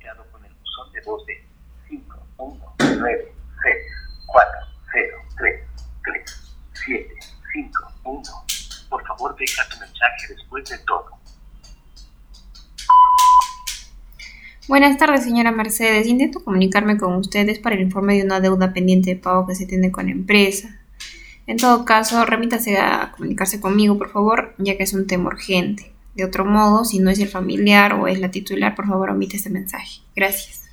comunicado con el buzón de voz de 519-403-3751. Por favor, deja tu mensaje después del tono. Buenas tardes, señora Mercedes. Intento comunicarme con ustedes para el informe de una deuda pendiente de pago que se tiene con la empresa. En todo caso, remítase a comunicarse conmigo, por favor, ya que es un tema urgente. De otro modo, si no es el familiar o es la titular, por favor, omite este mensaje. Gracias.